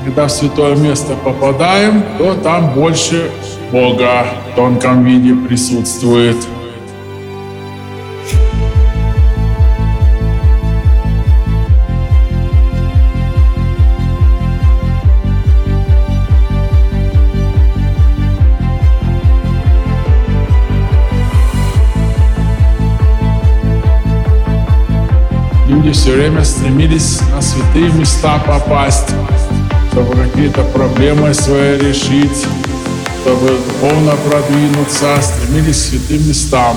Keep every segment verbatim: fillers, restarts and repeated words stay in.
когда в святое место попадаем, то там больше Бога в тонком виде присутствует. Люди все время стремились на святые места попасть, чтобы какие-то проблемы свои решить, чтобы духовно продвинуться, стремились к святым местам.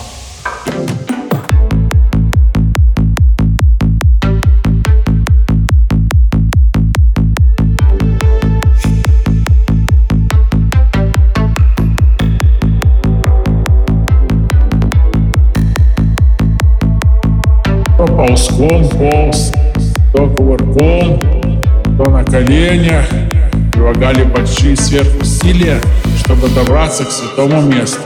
То ползком полз, то кувырком, то на коленях, прилагали большие сверхусилия, чтобы добраться к святому месту.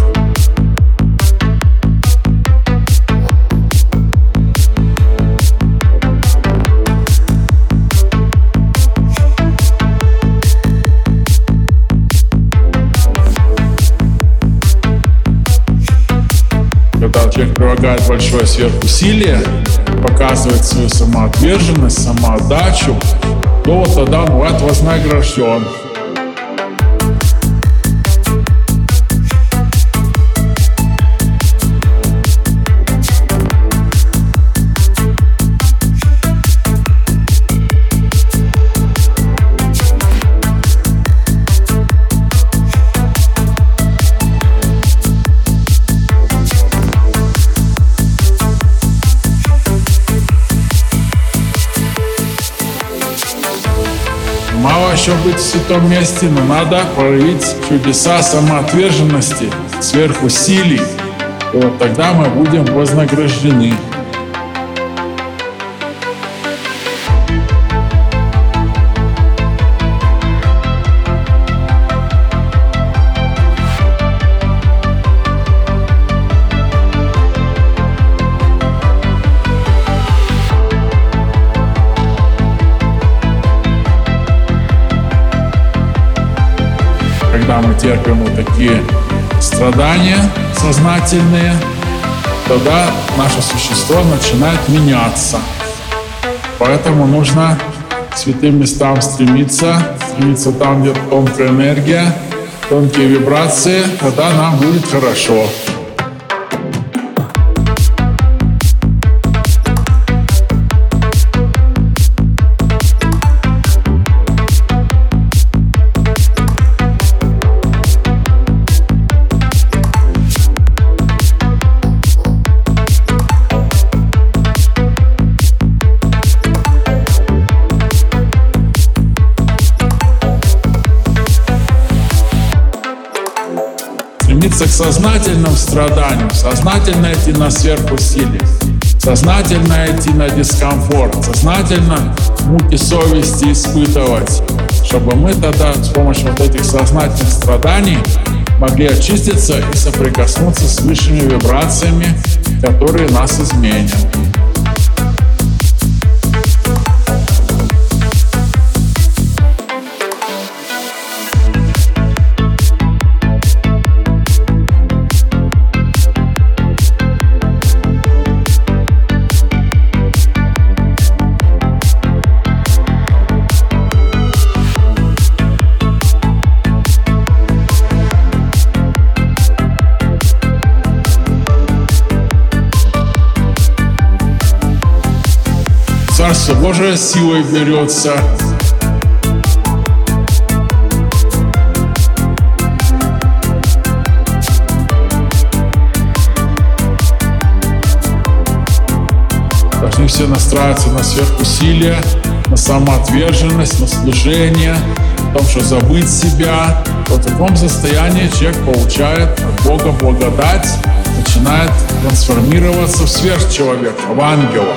Когда человек прилагает большое сверхусилие, показывает свою самоотверженность, самоотдачу, то вот тогда он бывает вознагражден. Мало еще быть в святом месте, но надо проявить чудеса самоотверженности, сверхусилий, и вот тогда мы будем вознаграждены. Когда мы терпим вот такие страдания сознательные, тогда наше существо начинает меняться. Поэтому нужно к святым местам стремиться, стремиться там, где тонкая энергия, тонкие вибрации, тогда нам будет хорошо. Стремиться к сознательным страданиям, сознательно идти на сверхусилие, сознательно идти на дискомфорт, сознательно муки совести испытывать, чтобы мы тогда с помощью вот этих сознательных страданий могли очиститься и соприкоснуться с высшими вибрациями, которые нас изменят. Царство Божие силой берется. Должны все настраиваться на сверхусилие, на самоотверженность, на служение, в том, что забыть себя. В таком состоянии человек получает от Бога благодать, начинает трансформироваться в сверхчеловека, в ангела.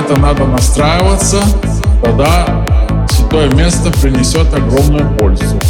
это надо настраиваться, тогда святое место принесет огромную пользу.